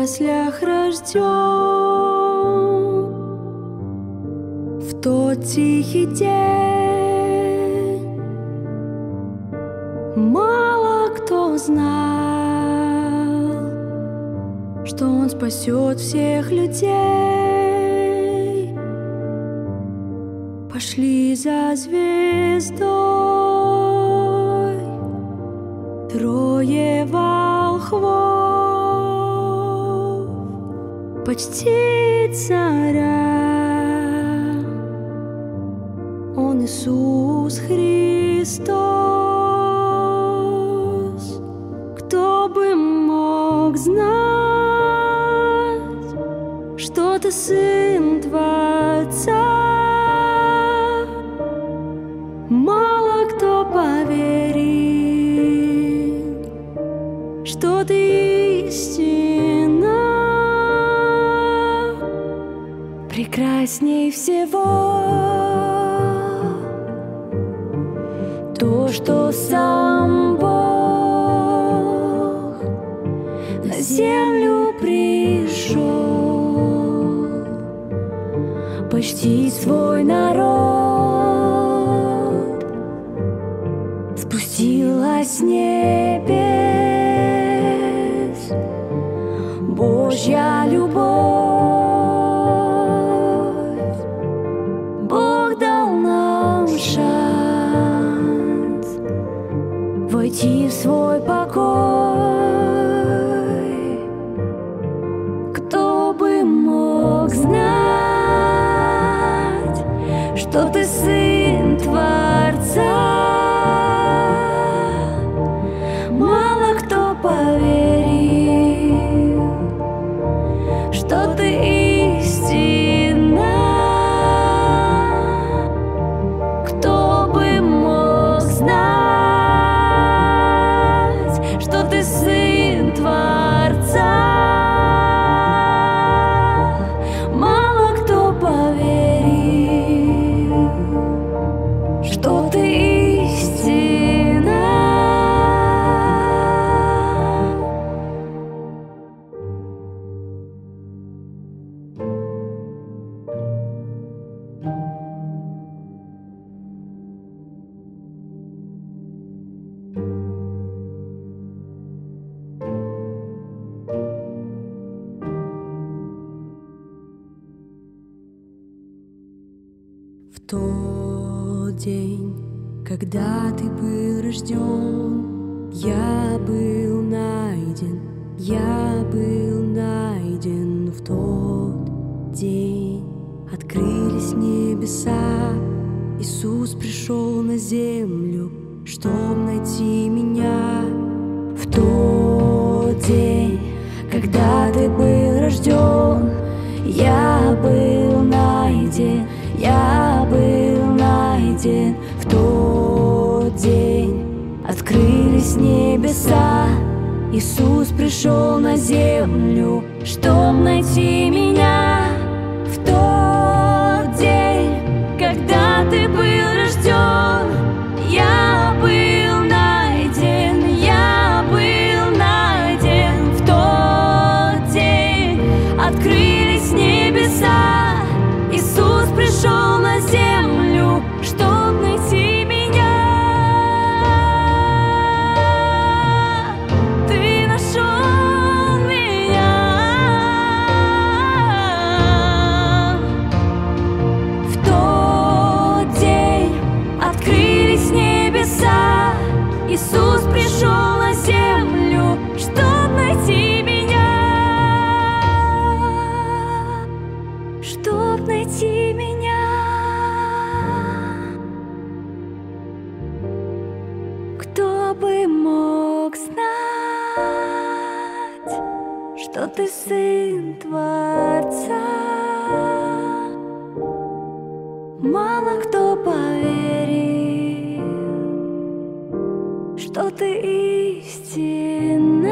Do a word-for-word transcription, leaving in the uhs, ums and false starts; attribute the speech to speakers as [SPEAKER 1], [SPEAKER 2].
[SPEAKER 1] яслях рожден. В тот тихий день мало кто знал, что Он спасет всех людей. Пошли за звездой трое волхвов почтить царя. Он Иисус Христос. Кто бы мог знать, что ты Сын Творца? Мало кто поверит, что ты истина. Прекрасней всего то, что сам Бог на землю пришел почтить свой народ. Спустилась с небес Божья любовь. Бог дал нам шанс войти в свой покой. Кто бы мог знать, что ты Сын Творца? Мало кто поверил, что ты истина. Кто бы мог знать, что ты Сын Творца? Мало кто поверил, что ты истина. В тот день, когда ты был рожден, я был найден, я был найден. В тот день открылись небеса, Иисус пришел на землю, чтоб найти меня. В тот день, когда ты был рожден, я был найден, я был найден. В тот день открылись небеса, Иисус пришел на землю, чтоб найти меня. В тот день, когда ты был рожден, я был найден, я был найден. В тот день открылись небеса, Иисус пришел на землю, чтоб найти меня. Ты нашел меня. В тот день открылись небеса, Иисус пришел на землю, чтоб найти меня. Чтоб найти меня. Кто бы мог знать, что ты Сын Творца? Мало кто поверил, что ты истина.